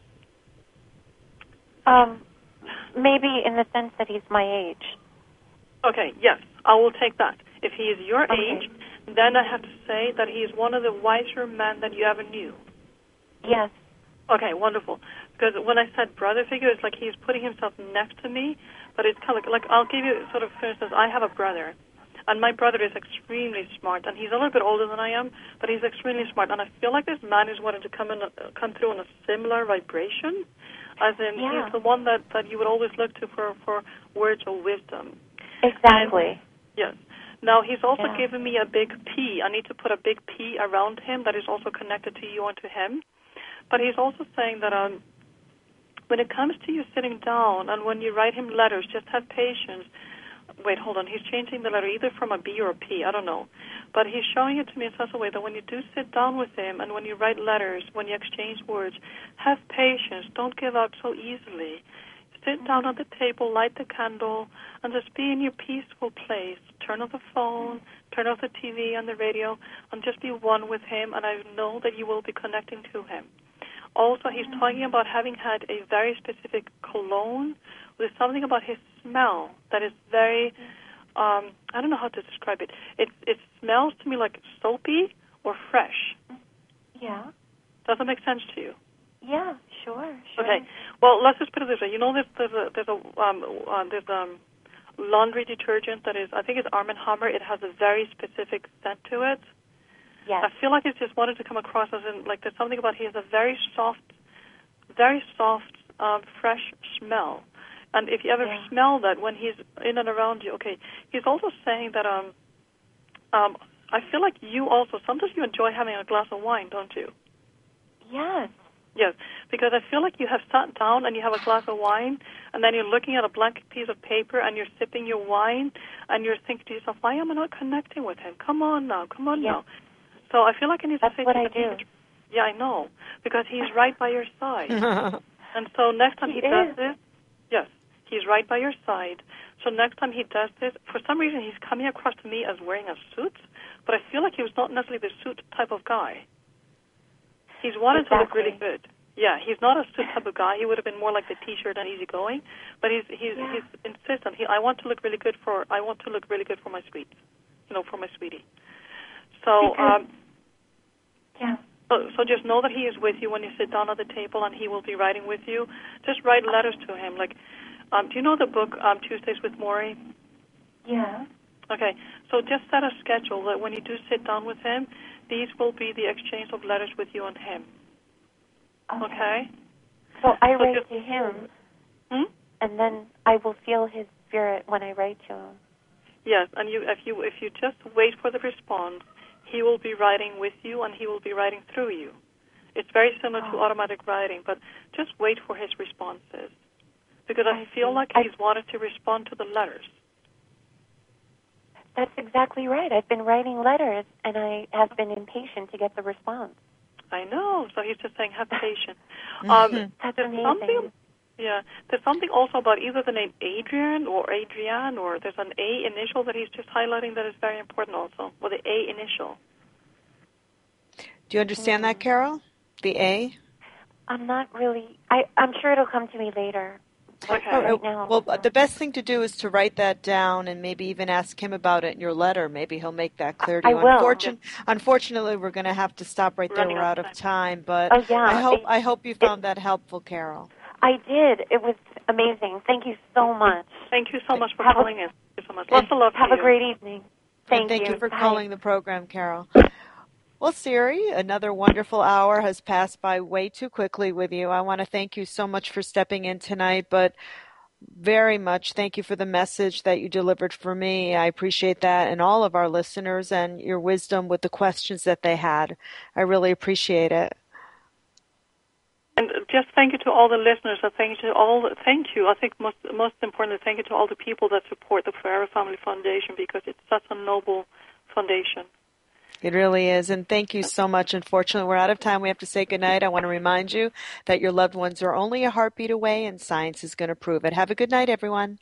Maybe in the sense that he's my age. Okay, yes, I will take that. If he is your age, then I have to say that he is one of the wiser men that you ever knew. Yes. Okay, wonderful. Because when I said brother figure, it's like he's putting himself next to me, but it's kind of like I'll give you sort of, for instance, I have a brother, and my brother is extremely smart, and he's a little bit older than I am, but he's extremely smart, and I feel like this man is wanting to come through on a similar vibration, as in he's the one that you would always look to for words of wisdom. Exactly. Yes. Now, he's also given me a big P. I need to put a big P around him that is also connected to you and to him. But he's also saying that when it comes to you sitting down and when you write him letters, just have patience. Wait, hold on. He's changing the letter either from a B or a P. I don't know. But he's showing it to me in such a way that when you do sit down with him and when you write letters, when you exchange words, have patience. Don't give up so easily. Sit down at the table, light the candle, and just be in your peaceful place. Turn off the phone, turn off the TV and the radio, and just be one with him, and I know that you will be connecting to him. Also, he's talking about having had a very specific cologne. There's something about his smell that is very, I don't know how to describe it. It smells to me like soapy or fresh. Yeah. Does that make sense to you? Yeah, sure. Okay. Well, let's just put it this way. You know, there's laundry detergent that is, I think it's Arm & Hammer. It has a very specific scent to it. Yes. I feel like it's just wanted to come across as in, like, there's something about he has a very soft, fresh smell. And if you ever smell that when he's in and around you, okay, he's also saying that I feel like you also, sometimes you enjoy having a glass of wine, don't you? Yes. Yes, because I feel like you have sat down and you have a glass of wine, and then you're looking at a blank piece of paper and you're sipping your wine, and you're thinking to yourself, why am I not connecting with him? Come on now. So I feel like I need to say that's what I do. Yeah, I know, because he's right by your side. And so next time he does this, yes, he's right by your side. So next time he does this, for some reason he's coming across to me as wearing a suit, but I feel like he was not necessarily the suit type of guy. He's wanted to look really good. Yeah, he's not a suit type of guy. He would have been more like the T-shirt and easygoing, but he's insistent. I want to look really good for my sweet, for my sweetie. So So just know that he is with you when you sit down at the table, and he will be writing with you. Just write letters to him. Like, do you know the book Tuesdays with Morrie? Yeah. Okay, so just set a schedule that when you do sit down with him, these will be the exchange of letters with you and him. Okay? So I write to him, and then I will feel his spirit when I write to him. Yes, and if you just wait for the response, he will be writing with you, and he will be writing through you. It's very similar to automatic writing, but just wait for his responses, because I feel like he's wanted to respond to the letters. That's exactly right. I've been writing letters, and I have been impatient to get the response. I know. So he's just saying, have patience. That's amazing. There's something also about either the name Adrian or Adrienne, or there's an A initial that he's just highlighting that is very important also, or the A initial. Do you understand that, Carol? The A? I'm not really. I'm sure it'll come to me later. Okay. Right now. Well, the best thing to do is to write that down and maybe even ask him about it in your letter. Maybe he'll make that clear to you. I will. Unfortunately, we're going to have to stop right there. We're out of time. But I hope you found that helpful, Carol. I did. It was amazing. Thank you so much. Thank you so much for calling in. Thank you so much. Lots of love to you. Have a great evening. Thank you for calling the program, Carol. Well, Siri, another wonderful hour has passed by way too quickly with you. I want to thank you so much for stepping in tonight, but very much thank you for the message that you delivered for me. I appreciate that, and all of our listeners, and your wisdom with the questions that they had. I really appreciate it. And just thank you to all the listeners. Thank you. I think most importantly, thank you to all the people that support the Forever Family Foundation, because it's such a noble foundation. It really is, and thank you so much. Unfortunately, we're out of time. We have to say goodnight. I want to remind you that your loved ones are only a heartbeat away, and science is going to prove it. Have a good night, everyone.